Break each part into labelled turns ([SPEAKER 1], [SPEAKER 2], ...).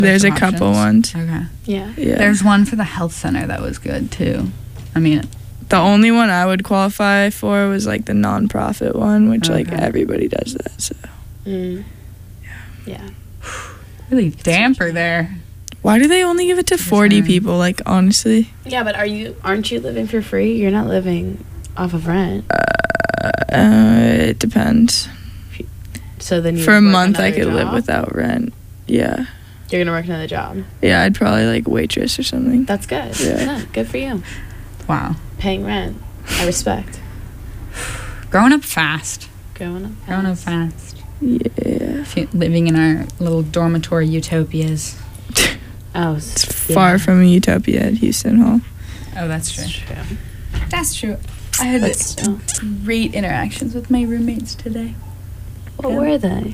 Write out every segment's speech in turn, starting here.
[SPEAKER 1] There's a couple ones.
[SPEAKER 2] Okay.
[SPEAKER 3] Yeah.
[SPEAKER 2] There's one for the health center that was good too. I mean,
[SPEAKER 1] the only one I would qualify for was like the nonprofit one, which like everybody does that. So.
[SPEAKER 3] Yeah.
[SPEAKER 2] Really damper there.
[SPEAKER 1] Why do they only give it to 40 people? Like, honestly.
[SPEAKER 3] Yeah, but aren't you living for free? You're not living off of rent.
[SPEAKER 1] It depends.
[SPEAKER 3] So then
[SPEAKER 1] for a month I could live without rent. Yeah.
[SPEAKER 3] You're gonna work another job.
[SPEAKER 1] Yeah, I'd probably like waitress or something.
[SPEAKER 3] That's good. Yeah, good for you.
[SPEAKER 2] Wow.
[SPEAKER 3] Paying rent. I respect.
[SPEAKER 2] Growing up fast.
[SPEAKER 3] Growing up fast.
[SPEAKER 1] Yeah.
[SPEAKER 2] Living in our little dormitory utopias.
[SPEAKER 3] Oh,
[SPEAKER 1] it's far from a utopia at Houston Hall.
[SPEAKER 2] Oh, that's true. That's true. I had great interactions with my roommates today.
[SPEAKER 3] What were they?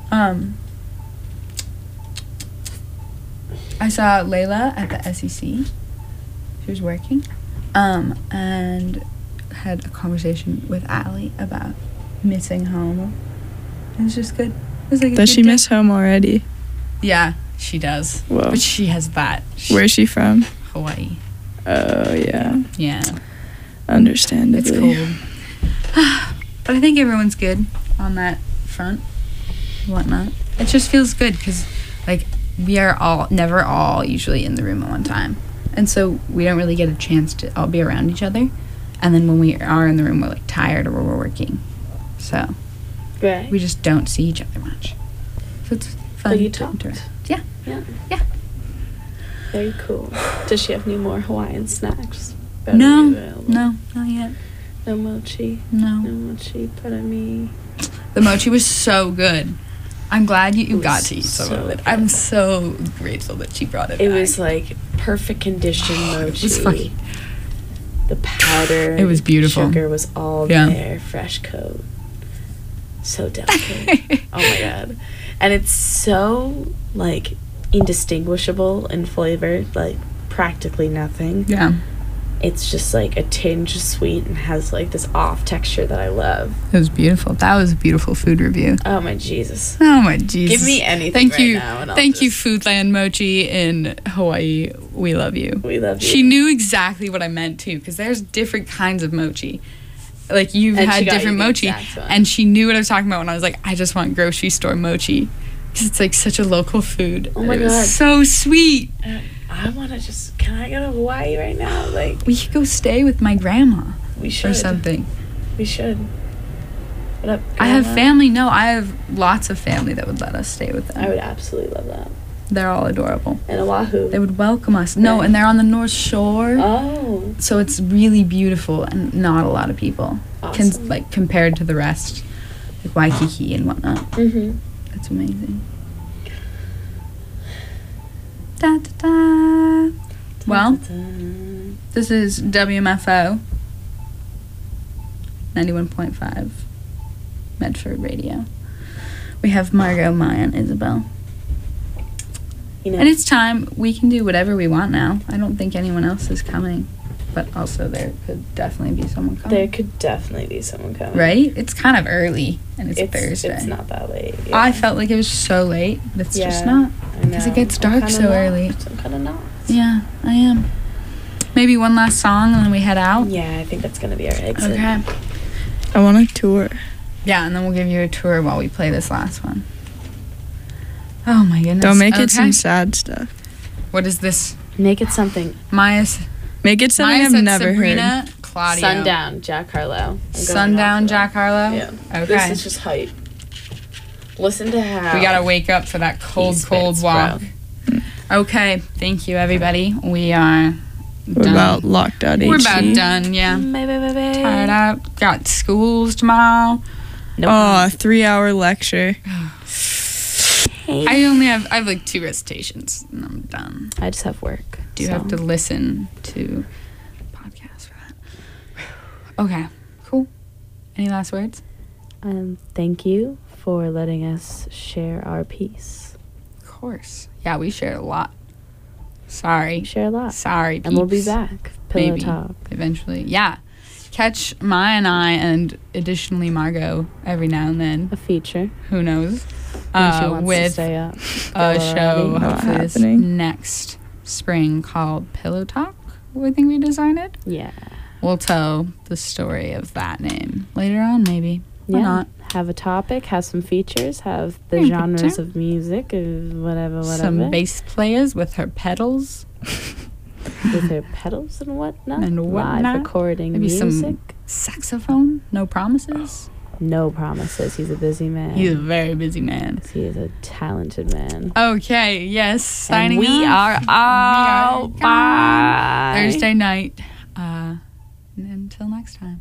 [SPEAKER 2] I saw Layla at the SEC. She was working. And had a conversation with Allie about missing home. It was just good. It was like
[SPEAKER 1] does she miss home already?
[SPEAKER 2] Yeah, she does. Whoa. But she has that.
[SPEAKER 1] Where's she from?
[SPEAKER 2] Hawaii.
[SPEAKER 1] Oh, yeah.
[SPEAKER 2] Yeah.
[SPEAKER 1] Understandably.
[SPEAKER 2] It's cold. But I think everyone's good on that front. Whatnot. It just feels good because, like, we are never all usually in the room at one time. And so we don't really get a chance to all be around each other. And then when we are in the room, we're, like, tired or we're working. So we just don't see each other much. So it's fun.
[SPEAKER 3] But you talked.
[SPEAKER 2] Yeah.
[SPEAKER 3] Very cool. Does she have any more Hawaiian snacks?
[SPEAKER 2] No, not yet.
[SPEAKER 3] No mochi?
[SPEAKER 2] No.
[SPEAKER 3] No mochi, but I mean...
[SPEAKER 2] The mochi was so good. I'm glad you got to eat some of it. I'm so grateful that she brought it back.
[SPEAKER 3] It was like perfect condition mochi.
[SPEAKER 2] It was
[SPEAKER 3] the powder.
[SPEAKER 2] It was beautiful.
[SPEAKER 3] Sugar was all there. Fresh coat. So delicate. Oh my god. And it's so like indistinguishable in flavor, like practically nothing.
[SPEAKER 2] Yeah.
[SPEAKER 3] It's just like a tinge of sweet and has like this off texture that I love.
[SPEAKER 2] It was beautiful. That was a beautiful food review.
[SPEAKER 3] Oh my Jesus.
[SPEAKER 2] Oh my Jesus.
[SPEAKER 3] Give me anything now. And
[SPEAKER 2] Thank you, Foodland Mochi in Hawaii. We love you.
[SPEAKER 3] We love you.
[SPEAKER 2] She knew exactly what I meant too, because there's different kinds of mochi. Like you've had different mochi, and she knew what I was talking about when I was like, I just want grocery store mochi, because it's like such a local food.
[SPEAKER 3] Oh my God.
[SPEAKER 2] It was so sweet.
[SPEAKER 3] I want to can I go to Hawaii right now? Like
[SPEAKER 2] we could go stay with my grandma.
[SPEAKER 3] We should.
[SPEAKER 2] Or something.
[SPEAKER 3] We should. What up, Grandma?
[SPEAKER 2] I have family. No, I have lots of family that would let us stay with them.
[SPEAKER 3] I would absolutely love that.
[SPEAKER 2] They're all adorable.
[SPEAKER 3] And Oahu.
[SPEAKER 2] They would welcome us. No, and they're on the North Shore.
[SPEAKER 3] Oh.
[SPEAKER 2] So it's really beautiful and not a lot of people.
[SPEAKER 3] Awesome.
[SPEAKER 2] Like compared to the rest, like Waikiki and whatnot.
[SPEAKER 3] Mm-hmm.
[SPEAKER 2] That's amazing. Da, da, da. Well, this is WMFO 91.5 Medford Radio. We have Margot, Maya, and Isabel.
[SPEAKER 3] You know,
[SPEAKER 2] and it's time. We can do whatever we want now. I don't think anyone else is coming. But also there could definitely be someone coming.
[SPEAKER 3] There could definitely be someone coming.
[SPEAKER 2] Right? It's kind of early, and it's Thursday.
[SPEAKER 3] It's not that late. Yeah.
[SPEAKER 2] I felt like it was so late, but it's just not. Because it gets dark so early.
[SPEAKER 3] I'm kind of not.
[SPEAKER 2] Yeah, I am. Maybe one last song, and then we head out?
[SPEAKER 3] Yeah, I think that's going to be our exit.
[SPEAKER 2] Okay.
[SPEAKER 1] I want a tour.
[SPEAKER 2] Yeah, and then we'll give you a tour while we play this last one. Oh, my goodness.
[SPEAKER 1] Don't make it some sad stuff.
[SPEAKER 2] What is this?
[SPEAKER 3] Make it something.
[SPEAKER 1] Make it something I've never
[SPEAKER 2] Sabrina,
[SPEAKER 1] heard.
[SPEAKER 2] Claudio.
[SPEAKER 3] Sundown, Jack Harlow.
[SPEAKER 2] Sundown, Jack Harlow?
[SPEAKER 3] Yeah.
[SPEAKER 2] Okay.
[SPEAKER 3] This is just hype. Listen to how...
[SPEAKER 2] We gotta wake up for that cold walk.
[SPEAKER 1] Bro.
[SPEAKER 2] Okay, thank you, everybody. We are
[SPEAKER 1] We're
[SPEAKER 2] done.
[SPEAKER 1] about locked out.
[SPEAKER 2] We're about done, yeah.
[SPEAKER 3] Bye.
[SPEAKER 2] Tired out. Got schools tomorrow.
[SPEAKER 1] Nope. Oh, a 3-hour lecture.
[SPEAKER 2] I have like 2 recitations and I'm done.
[SPEAKER 3] I just have work.
[SPEAKER 2] Do you have to listen to podcasts for that? Okay, cool. Any last words?
[SPEAKER 3] Thank you for letting us share our piece.
[SPEAKER 2] Of course. Yeah, we shared a lot. Sorry.
[SPEAKER 3] We share a lot.
[SPEAKER 2] Sorry,
[SPEAKER 3] and we'll be back. Pillow
[SPEAKER 2] Maybe.
[SPEAKER 3] Talk.
[SPEAKER 2] Eventually. Yeah. Catch Maya and I and additionally Margot every now and then.
[SPEAKER 3] A feature.
[SPEAKER 2] Who knows?
[SPEAKER 3] When she wants to
[SPEAKER 2] with
[SPEAKER 3] stay up.
[SPEAKER 2] a show
[SPEAKER 1] Not
[SPEAKER 2] hopefully this
[SPEAKER 1] happening.
[SPEAKER 2] next spring called Pillow Talk. I think we designed it.
[SPEAKER 3] Yeah.
[SPEAKER 2] We'll tell the story of that name later on, maybe. Or
[SPEAKER 3] Yeah.
[SPEAKER 2] not.
[SPEAKER 3] Have a topic, have some features, have the
[SPEAKER 2] Yeah,
[SPEAKER 3] genres
[SPEAKER 2] picture.
[SPEAKER 3] of music, whatever.
[SPEAKER 2] Some bass players with her pedals.
[SPEAKER 3] With her pedals and whatnot.
[SPEAKER 2] And whatnot.
[SPEAKER 3] Live recording
[SPEAKER 2] Maybe
[SPEAKER 3] music.
[SPEAKER 2] some saxophone. No promises.
[SPEAKER 3] No promises. He's a busy man.
[SPEAKER 2] He's a very busy man.
[SPEAKER 3] He is a talented man.
[SPEAKER 2] Okay, yes.
[SPEAKER 3] And
[SPEAKER 2] Signing
[SPEAKER 3] we
[SPEAKER 2] off.
[SPEAKER 3] are out.
[SPEAKER 2] gone.
[SPEAKER 3] Bye.
[SPEAKER 2] Thursday night. Until next time.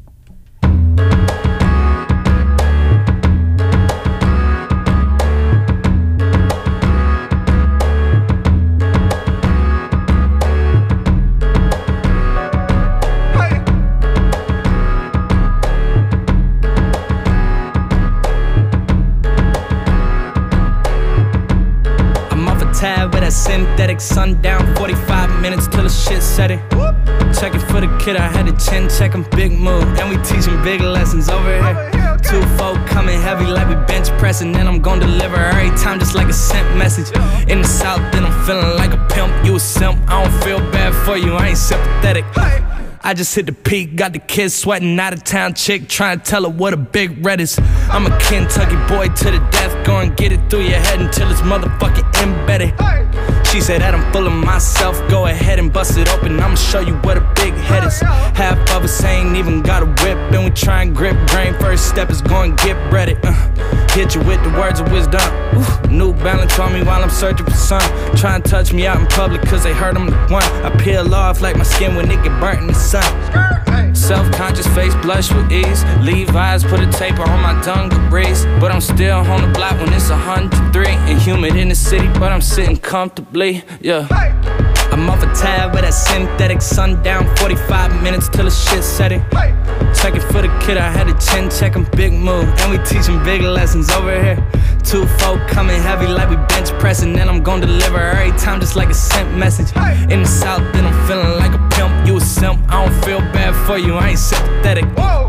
[SPEAKER 4] Tab with that synthetic sundown, 45 minutes till the shit set it. Check it for the kid, I had a chin check him, big move. And we teaching big lessons over here. 2-4 coming heavy like we bench pressing. And I'm gon' deliver every time just like a sent message. In the south, then I'm feeling like a pimp. You a simp, I don't feel bad for you, I ain't sympathetic. I just hit the peak, got the kids sweating, out of town chick trying to tell her what a big red is. I'm a Kentucky boy to the death, go and get it through your head until it's motherfucking embedded. She said that I'm full of myself, go ahead and bust it open, I'ma show you what a big head is. Half of us ain't even got a whip, and we try and grip brain, first step is go and get breaded. Hit you with the words of wisdom. New Balance on me while I'm searching for sun. Try and touch me out in public cause they heard I'm the one. I peel off like my skin when it get burnt in the sun. Self-conscious face blush with ease. Levi's put a taper on my dungarees. But I'm still on the block when it's 103. And humid in the city but I'm sitting comfortably, yeah. I'm off a tab with that synthetic sundown, 45 minutes till the shit set it. Check it for the kid, I had a chin check him, big move. And we teaching big lessons over here. 2-4 coming heavy like we bench pressing. And I'm gon' deliver every time just like a sent message. In the south, then I'm feeling like a pimp. You a simp, I don't feel bad for you, I ain't sympathetic.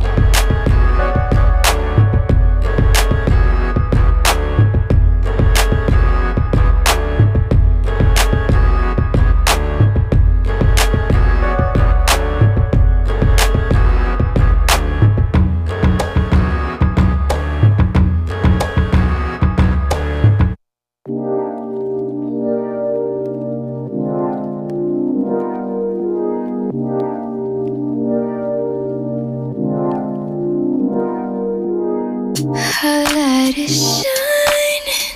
[SPEAKER 5] Her light is shining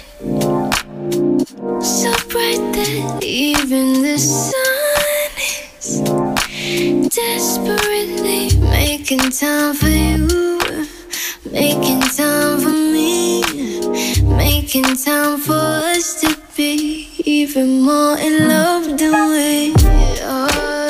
[SPEAKER 5] so bright that even the sun is desperately making time for you, making time for me, making time for us to be even more in love than we are.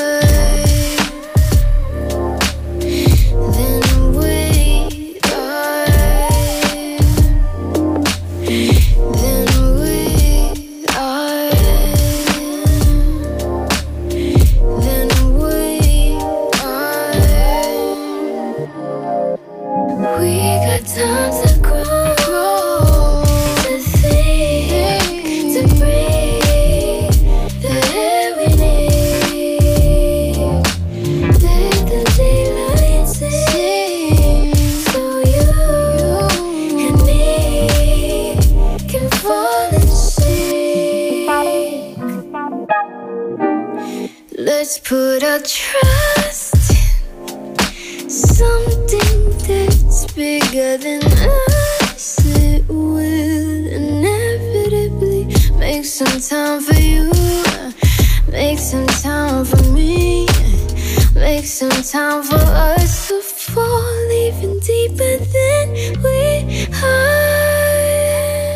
[SPEAKER 5] Let's put our trust in something that's bigger than us. It will inevitably make some time for you, make some time for me, make some time for us to fall even deeper than we are.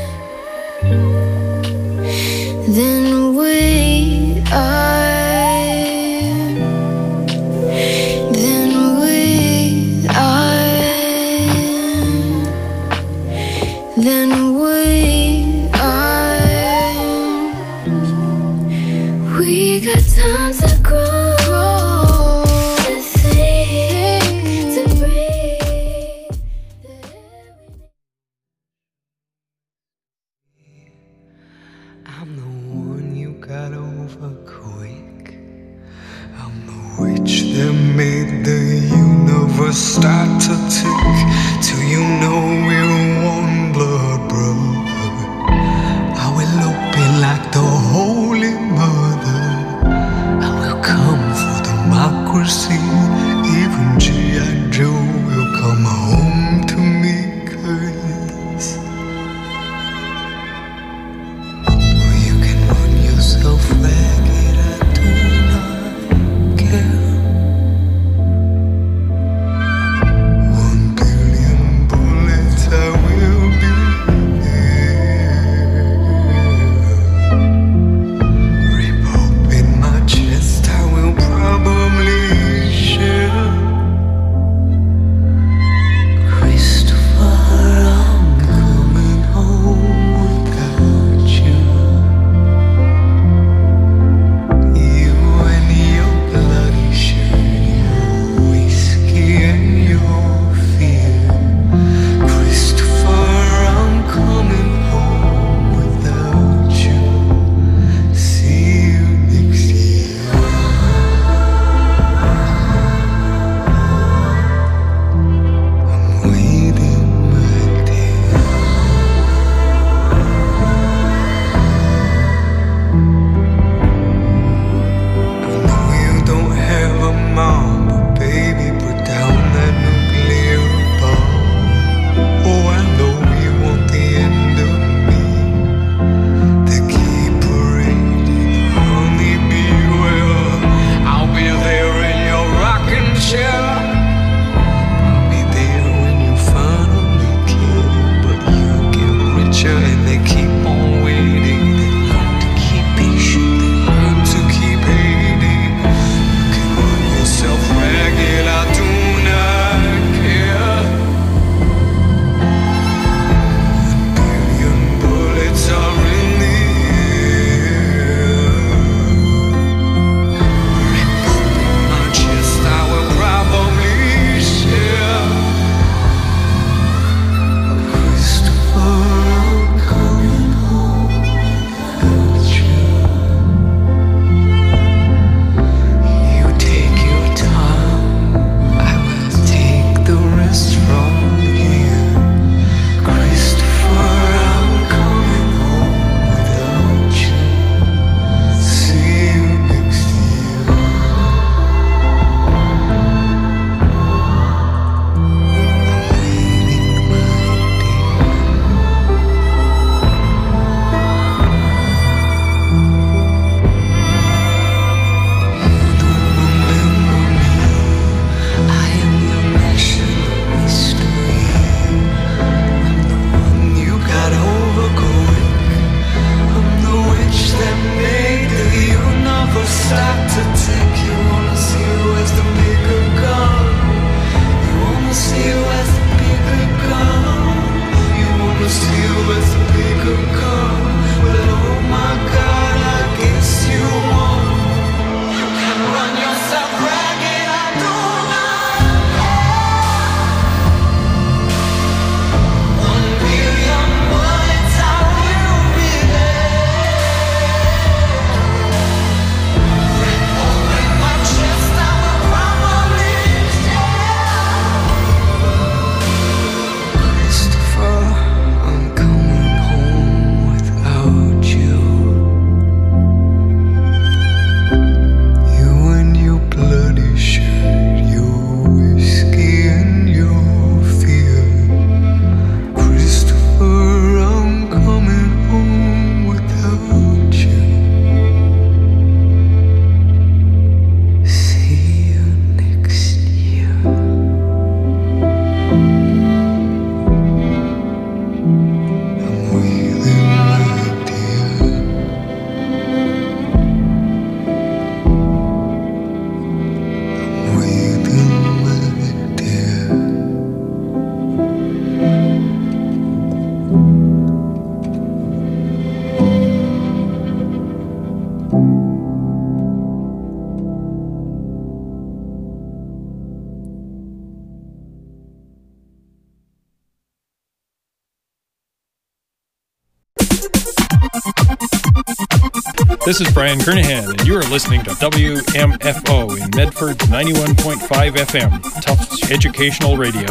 [SPEAKER 5] Than we are. Than we are. We got time to grow, to think, to breathe.
[SPEAKER 6] forever quick. I'm the witch that made the universe start to tick. Till you know we're one blood brother. I will open like the Holy Mother. I will come for democracy. Even G.I. Joe will come home to me, 'cause you can run yourself ragged. I do not care. 1 billion bullets, I will be here. Rip open my chest, I will probably share. Christopher, I'm coming home without you. You and your bloody shirt, your whiskey and your fear. Christopher, I'm coming home without you. See you next year. I'm waiting, my dear. I know you don't have a mom, but baby, put down that nuclear bomb. Oh, I know you want the end of me. The key parading, honey, beware. I'll be there in your rocking chair. I'll be there when you finally care. But you get richer and they keep on waiting. They learn to keep patient, they learn to keep hating. You can run yourself ragged, I do not care. 1 billion bullets are in the air. Rip open my chest, I will probably share. Christopher, I'm coming home without you. You take your time, I will take the rest from here. Christopher, I'm coming home without you. See you next year. I'm waiting, my dear. You don't remember me. I am your national mystery. I'm the one you got over quick. I'm the witch that made the universe start to tick. You wanna see who has the bigger gun? You wanna see who has the bigger gun? You wanna see who has the bigger gun? Well, oh my God, I guess you won. You can run yourself ragged, I do not care. 1 billion bullets, I will be there. Rip open my chest, I will probably share. Christopher, I'm coming home without you. You and your bloody shirt, your whiskey and your fear. Christopher, I'm coming home without you. See you next year. I'm waiting, my dear. I'm waiting, my dear.
[SPEAKER 7] This is Brian Kernahan, and you are listening to WMFO in Medford 91.5 FM, Tufts Educational Radio.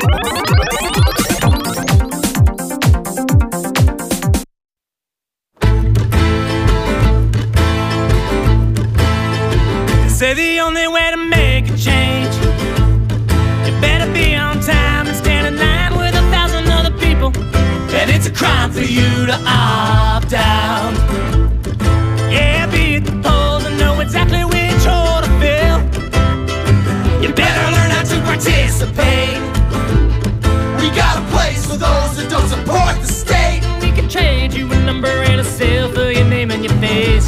[SPEAKER 4] Say the only way to make a change, you better be on time and stand in line with 1,000 other people. And it's a crime for you to opt out. Yeah, be at the polls and know exactly which hole to fill. You better learn how to participate.
[SPEAKER 6] We got a place for those that don't support the state.
[SPEAKER 4] We can trade you a number and a seal for your name and your face.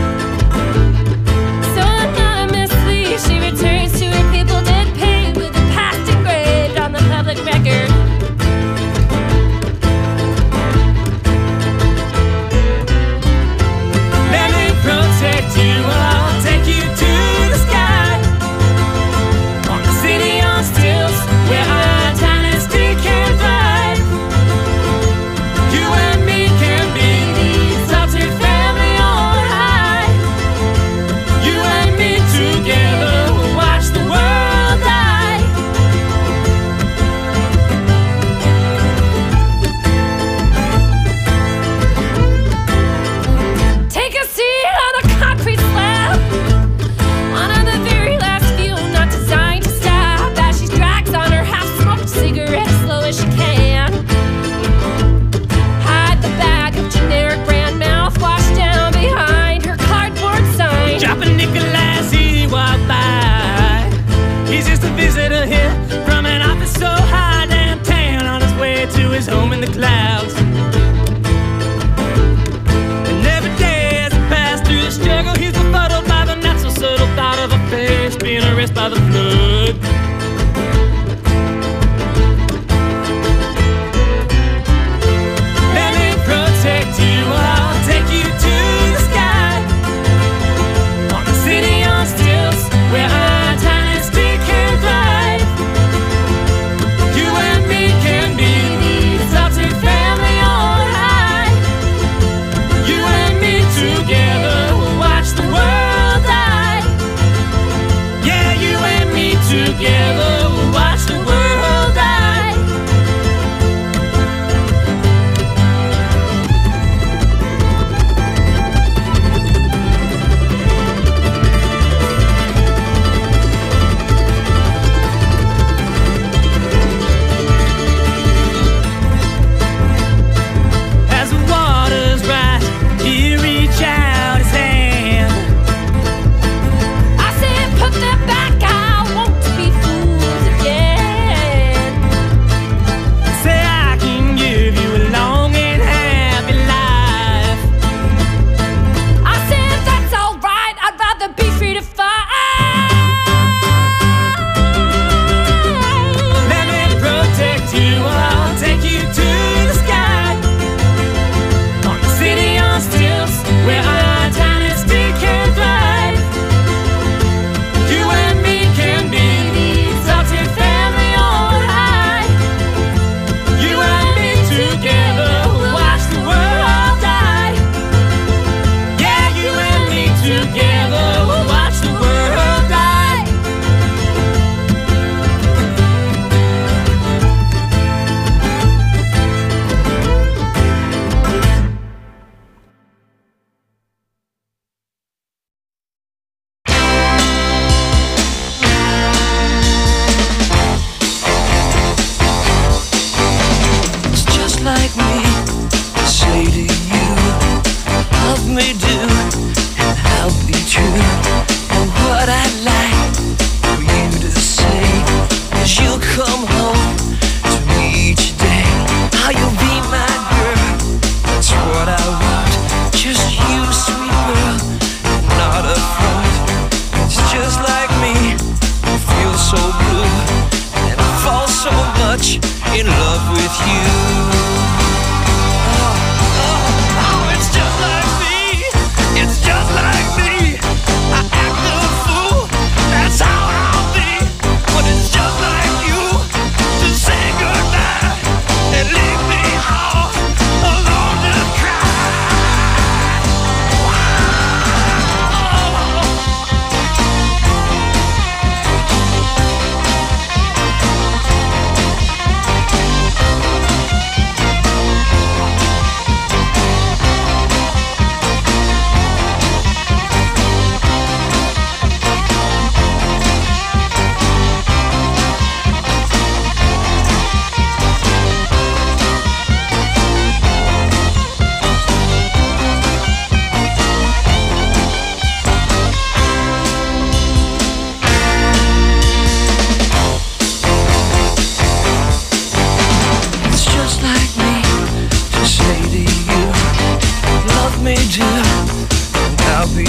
[SPEAKER 5] So anonymously, she returns to her people dead paid with the past engraved on the public record.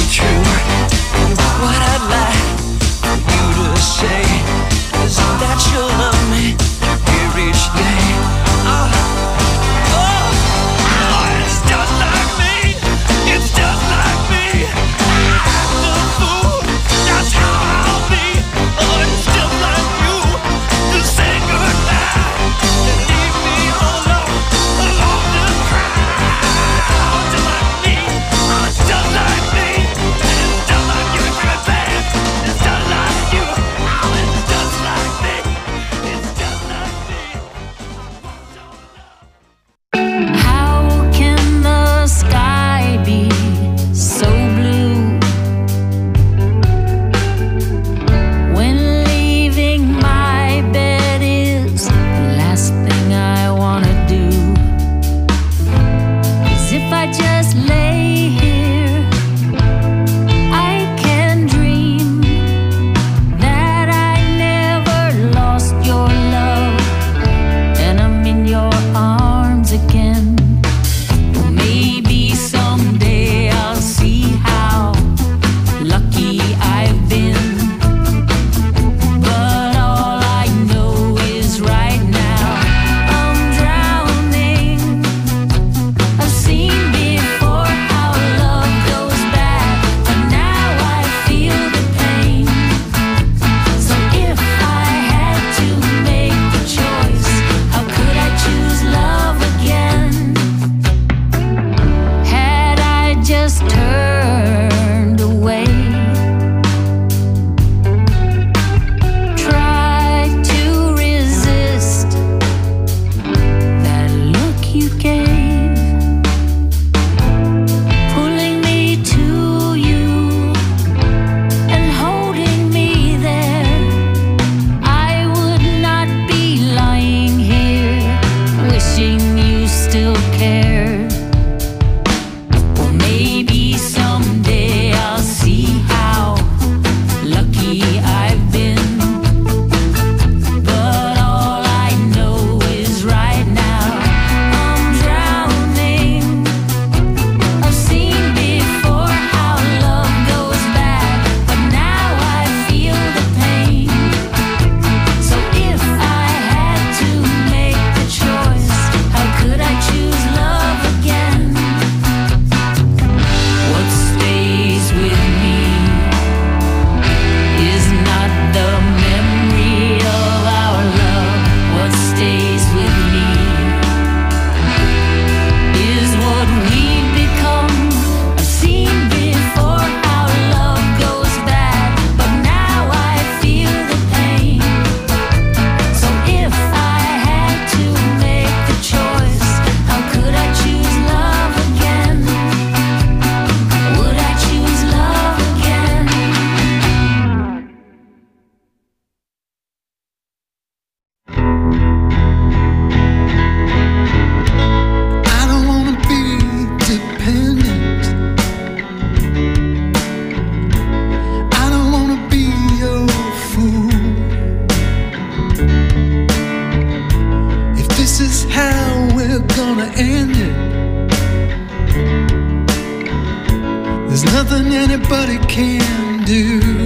[SPEAKER 6] true. What I'd like you to say is that you love me here each day. Oh, it's just like me. It's just like me. I'm the fool. That's how I'll be. Oh, it's just like you to say goodbye and leave me alone to cry. Oh, just like me. Oh, it's just like me. It's just like you, baby. It's just like you. Oh, it's just like me. It's just like me.
[SPEAKER 5] How can the sky be so blue when leaving my bed is the last thing I wanna do? 'Cause if I just lay here, I can dream that I never lost your love and I'm in your arms again. Maybe someday I'll see how lucky I've been. But all I know is right now I'm drowning. I've seen before how love goes bad, but now I feel the pain. So if I had to make the choice, how could I choose love again? Had I just turned away, tried to resist that look you gave, pulling me to you and holding me there, I would not be lying here wishing you still cared. Well, maybe someday I'll see how lucky I've been. But all I know is right now I'm drowning. I've seen before how love goes bad, but now I feel the pain. So if I had to make the choice, how could I choose love again? What stays with me is not the memory of our love. What stays with me is what we've become. I've seen before how love goes bad, but now I feel the pain. So if I had to make the choice, how could I choose love again? Would I choose love again?
[SPEAKER 6] I don't wanna be dependent. I don't wanna be your fool. If this is how we're gonna end it, there's nothing anybody can do.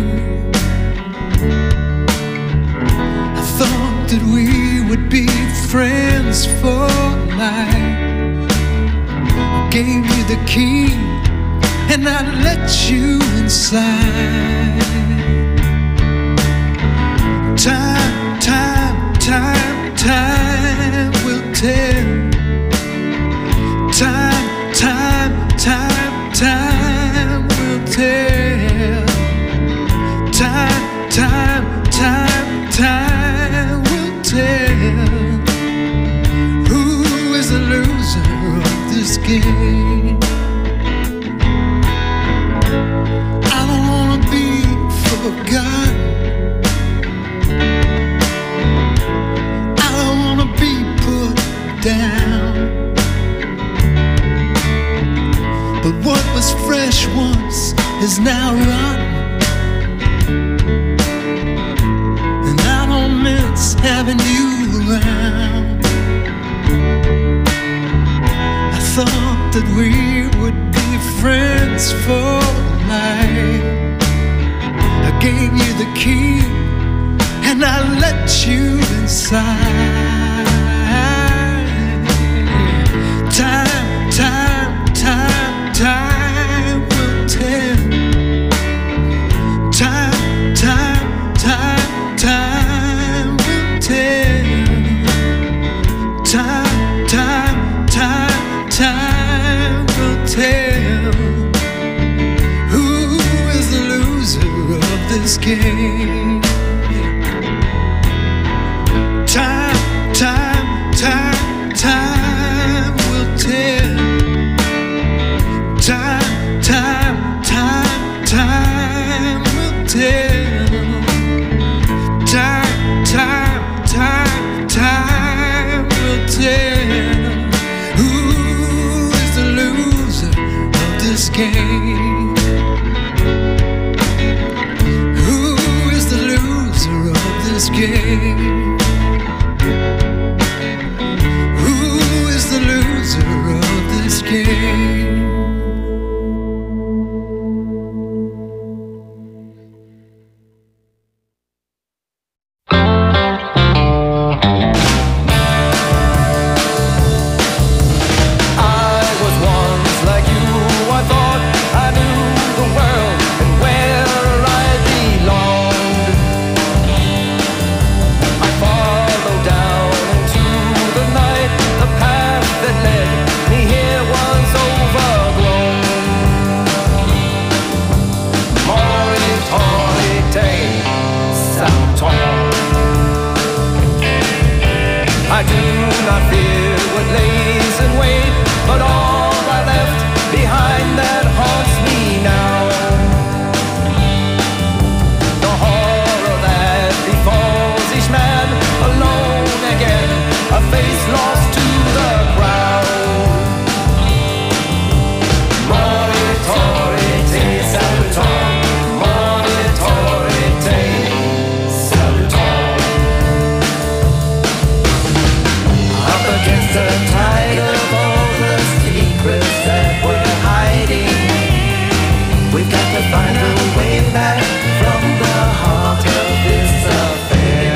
[SPEAKER 6] I thought that we would be friends for life. I gave you the key and I let you inside. Time, time, time, time will tell. Time, time, time, time will tell. Time, time, time, time will tell. Who is the loser of this game? I don't wanna be forgotten. I don't wanna be put down. But what was fresh once is now rotten. And I don't miss having you around. I thought that we would be friends for life. I gave you the key and I let you inside. Time will tell. Time will tell. Time will tell. Who is the loser of this game? Time will tell. Time will tell. Time will tell. Who is the loser of this game? Who is the loser of this game? Who is the loser of this game?
[SPEAKER 4] I do not fear what lays in wait, but all I left behind that haunts me now. The horror that befalls each man alone again, a face lost to the crowd. Moritore te saluton, moritore te saluton. Up against the tide of all the secrets that we're hiding, we've got to find a way back from the heart of this affair.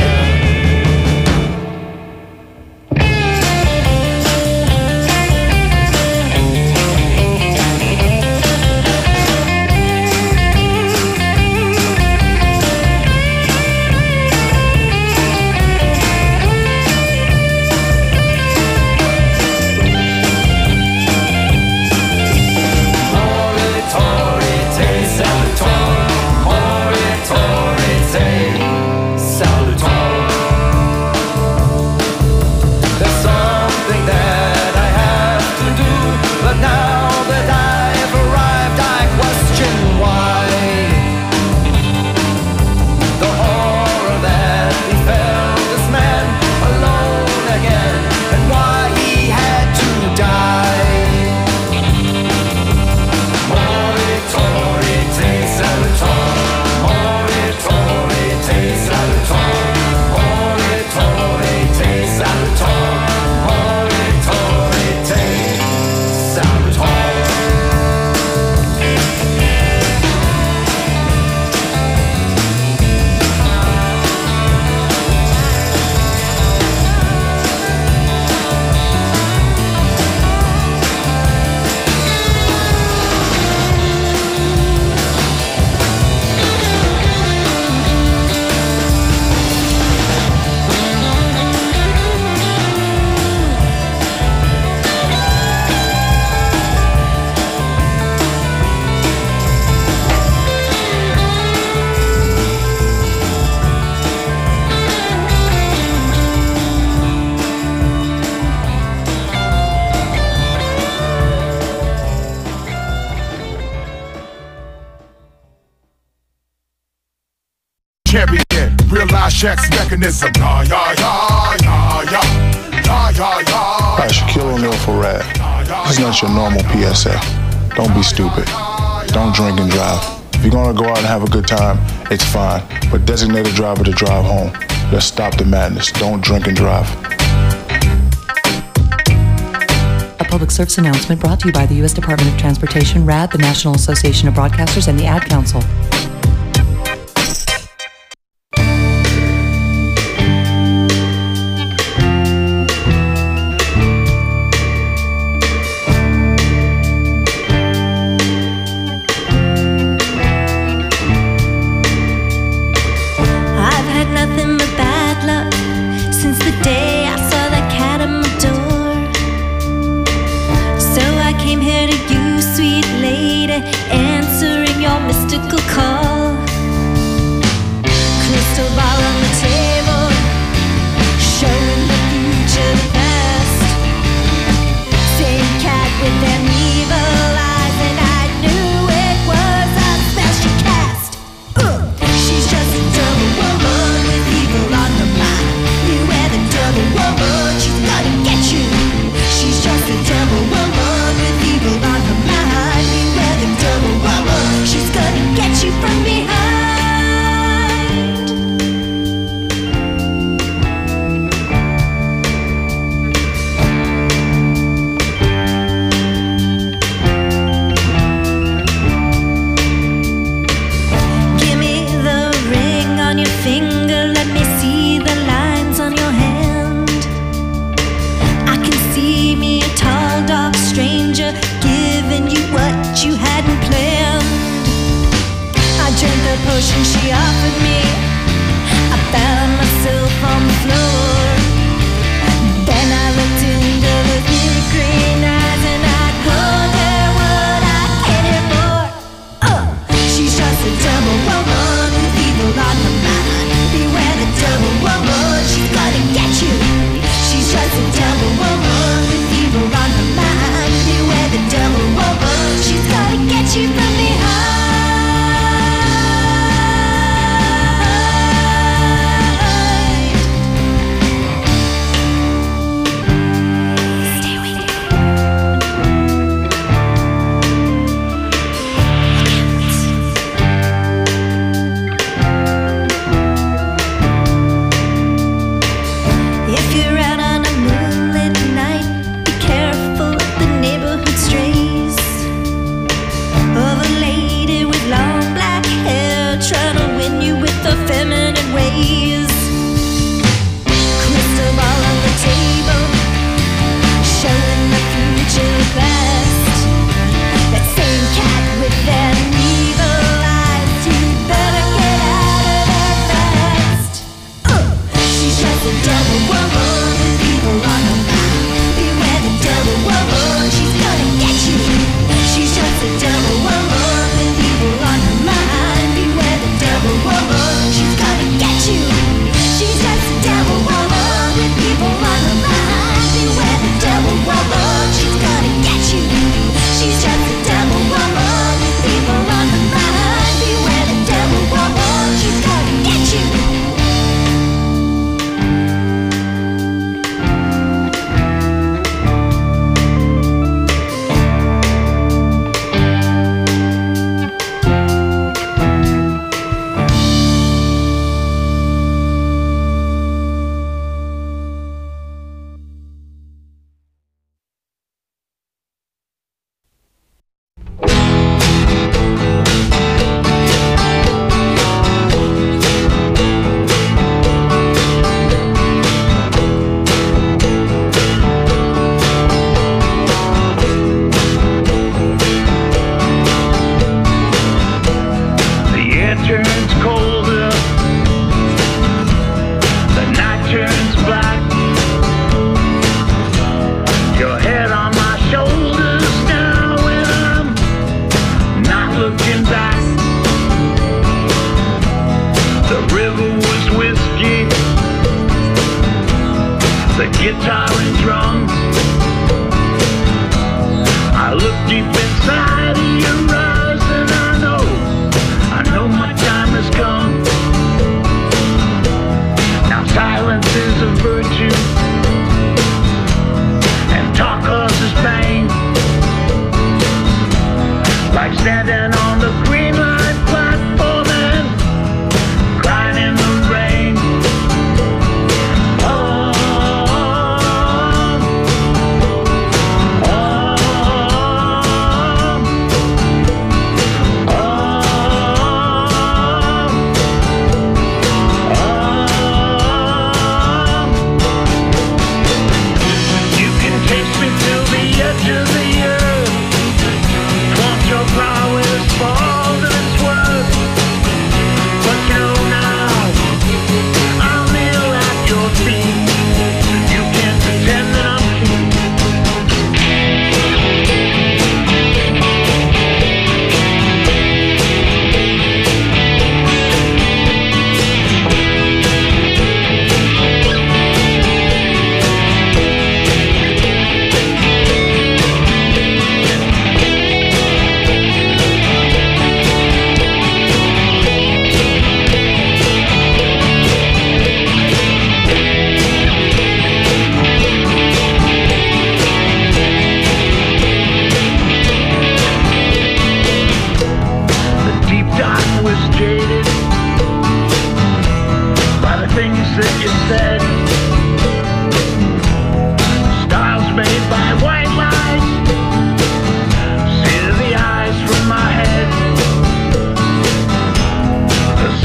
[SPEAKER 8] Champion, realize Shaq's mechanism. Yeah, yeah, yeah, yeah, yeah, yeah, yeah, yeah.
[SPEAKER 9] Hi, Shaquille O'Neal for Rad. This is not your normal PSA. Don't be stupid. Don't drink and drive. If you're gonna go out and have a good time, it's fine. But designate a driver to drive home. Let's stop the madness. Don't drink and drive.
[SPEAKER 10] public service announcement brought to you by the U.S. Department of Transportation, RAD, the National Association of Broadcasters, and the Ad Council.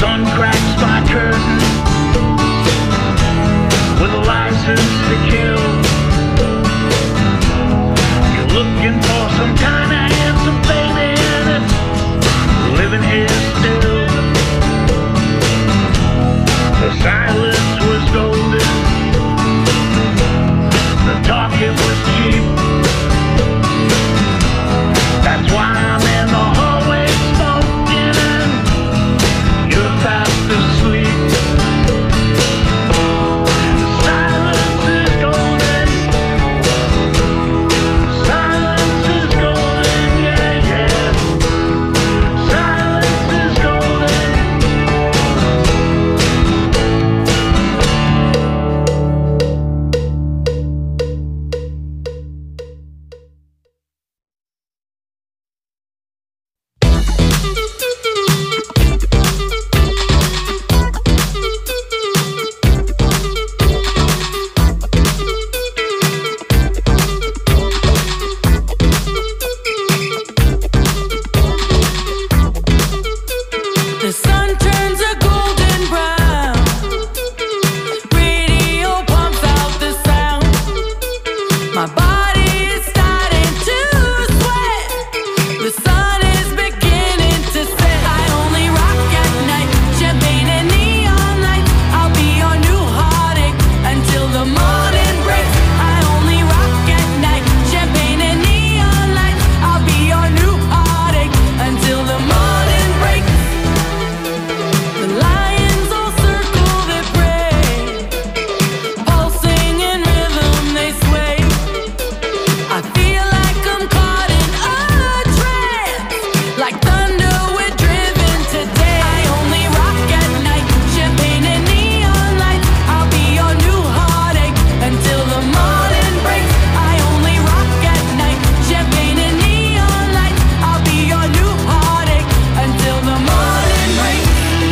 [SPEAKER 11] sun cracks my curtain with a license to kill. You're looking for some kind of handsome baby and it's living here still. The silence was golden, the talking was cheap. That's why I'm in the hallway smoking and you're fast asleep. The silence is golden. Silence is golden, yeah, yeah. Silence is golden.
[SPEAKER 12] The sun turns a golden brown. Radio pumps out the sound. My body is starting to sweat. The sun is beginning to set. I only rock at night. Champagne and neon lights. I'll be your new heartache until the morning breaks. I only rock at night. Champagne and neon lights. I'll be your new heartache until the morning breaks. The lions all circle their prey, pulsing in rhythm they sway. I feel like I'm caught in a trance, like thunder we're driven today. I only rock at night, champagne and neon lights. I'll be your new heartache until the morning breaks. I only rock at night, champagne and neon lights. I'll be your new heartache until the morning breaks.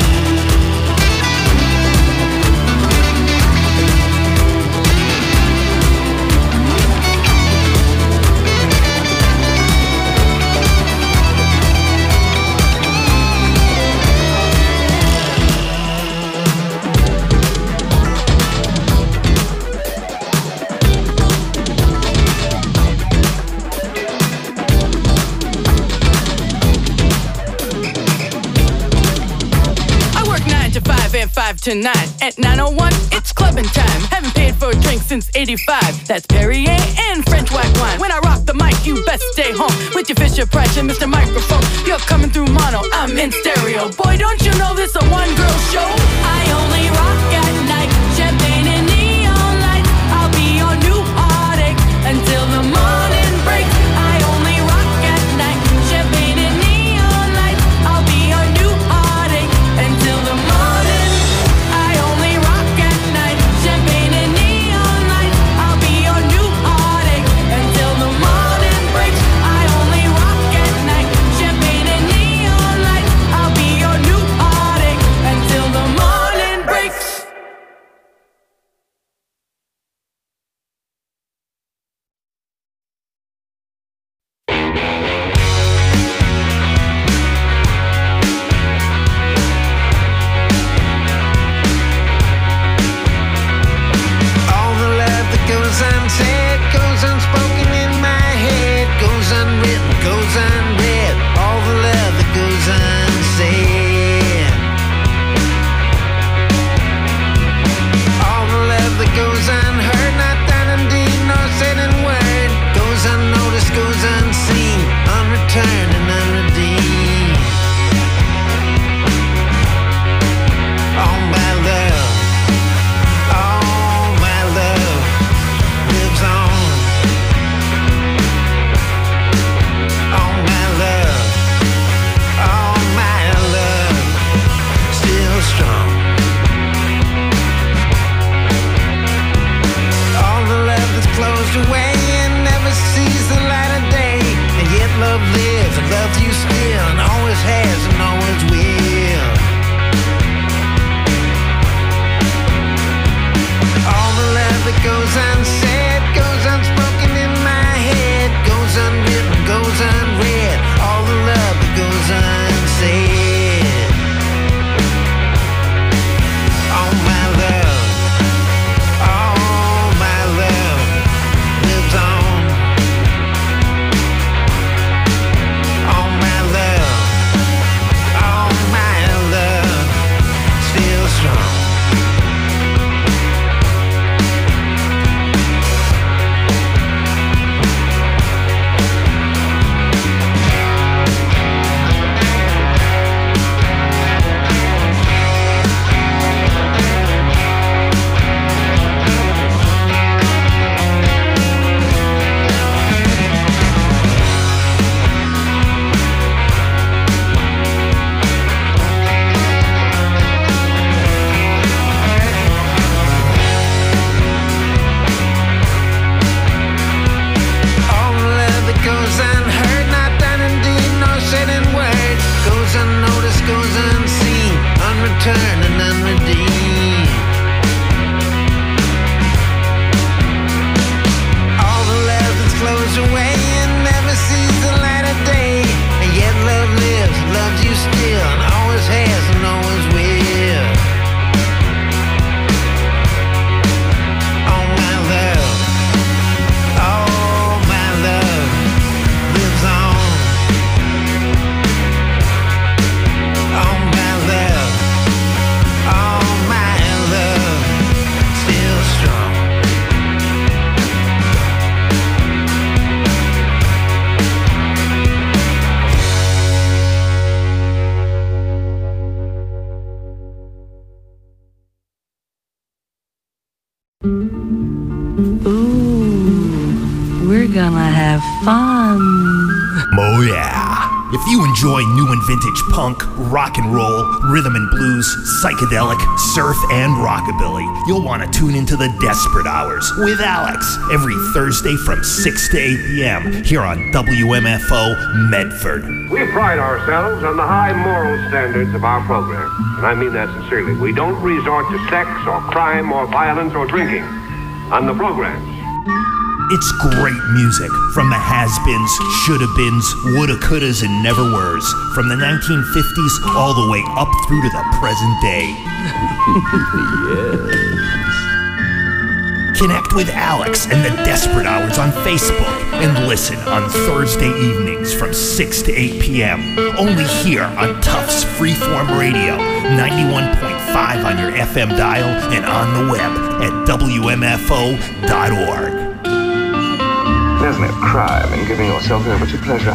[SPEAKER 12] I work 9 to 5 and 5 to 9. At 9:01, it's clubbing time. Haven't paid for a drink since '85. That's Perrier and French white wine. When I rock the mic, you best stay home with your Fisher Price and Mr. Microphone. You're coming through mono, I'm in stereo. Boy, don't you know this a one-girl show? I only rock at night, champagne and neon lights. I'll be your new heartache until the morning breaks. I only rock at night, champagne and neon lights. I'll be your new heartache until the morning. I only rock at night, champagne and neon lights. I'll be your new heartache until the morning breaks. I only rock at night, champagne and neon lights. I'll be your new heartache until the morning breaks.
[SPEAKER 13] We're gonna have fun.
[SPEAKER 14] Oh yeah. If you enjoy new and vintage punk, rock and roll, rhythm and blues, psychedelic, surf, and rockabilly, you'll want to tune into the Desperate Hours with Alex every Thursday from 6 to 8 p.m. here on WMFO Medford.
[SPEAKER 15] We pride ourselves on the high moral standards of our program, and I mean that sincerely. We don't resort to sex or crime or violence or drinking on the programs.
[SPEAKER 14] It's great music from the has-beens, shoulda-beens, woulda, couldas, and never-weres. From the 1950s all the way up through to the present day. Yes. Connect with Alex and the Desperate Hours on Facebook and listen on Thursday evenings from 6 to 8 p.m. Only here on Tufts Freeform Radio, 91.5 on your FM dial and on the web at WMFO.org.
[SPEAKER 16] There's no crime in giving yourself over to pleasure.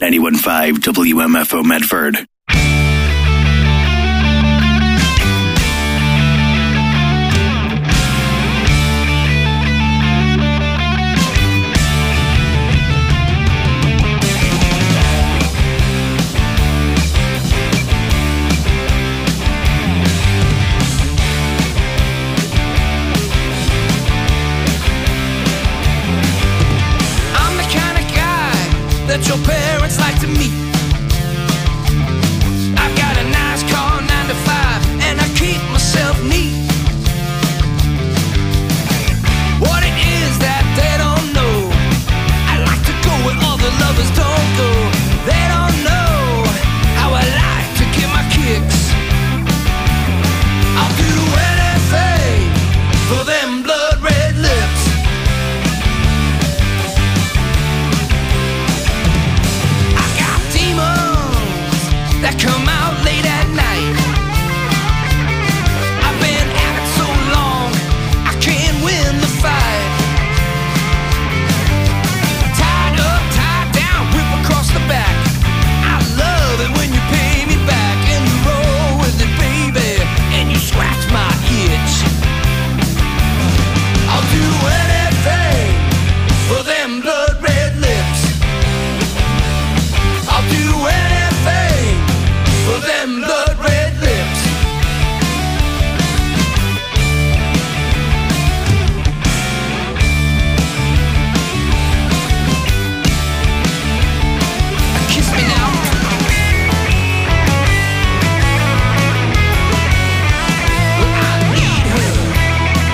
[SPEAKER 17] 91.5 WMFO Medford.
[SPEAKER 18] That your parents like to meet.